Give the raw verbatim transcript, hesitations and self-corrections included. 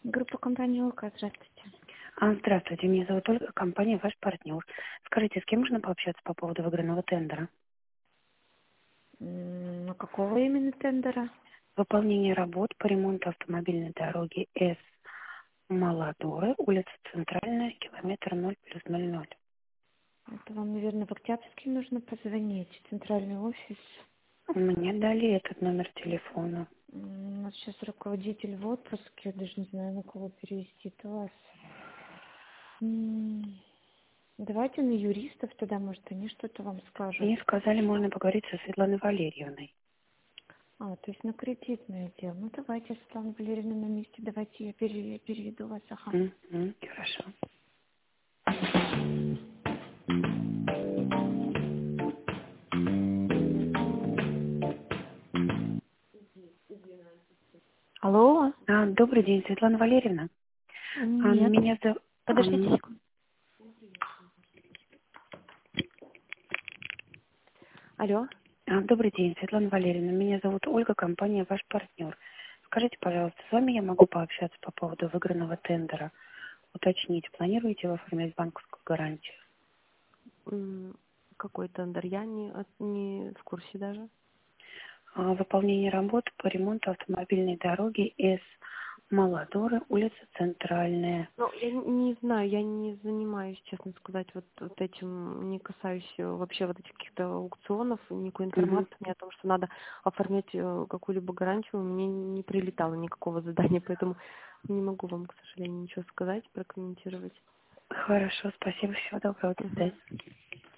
Группа компании ОК, здравствуйте. А, Здравствуйте, меня зовут Ольга, компания «Ваш партнер». Скажите, с кем можно пообщаться по поводу выигранного тендера? М, Ну, какого именно тендера? Выполнение работ по ремонту автомобильной дороги С. Молодоры, улица Центральная, километр ноль плюс ноль ноль. Это вам, наверное, в Октябрьский нужно позвонить, в центральный офис. Мне дали этот номер телефона. М, У нас сейчас руководитель в отпуске, я даже не знаю, на кого перевести-то вас. М, Давайте на юристов тогда, может, они что-то вам скажут. Мне сказали, можно поговорить со Светланой Валерьевной. А, то есть на кредитное дело. Ну, давайте, Светлана Валерьевна на месте, давайте я пере- переведу вас, ага. Мгм, хорошо. Алло? А, добрый день, Светлана Валерьевна. А, Нет. меня зов- Подождите ам, секунду. Алло? а, добрый день, Светлана Валерьевна. Меня зовут Ольга, компания «Ваш партнер». Скажите, пожалуйста, с вами я могу пообщаться по поводу выигранного тендера? Уточнить, планируете вы оформлять банковскую гарантию? М, Какой тендер? Я не, от- не в курсе даже. А, Выполнение работ по ремонту автомобильной дороги С. Молодоры, улица Центральная. Ну, я не не знаю, я не занимаюсь, честно сказать, вот, вот этим, не касаюсь э, вообще вот этих каких-то аукционов, никакой Мгм. информации мне о том, что надо оформлять э, какую-либо гарантию, мне не прилетало никакого задания, поэтому не могу вам, к сожалению, ничего сказать, прокомментировать. Хорошо, спасибо, всего доброго, до Мгм. свидания.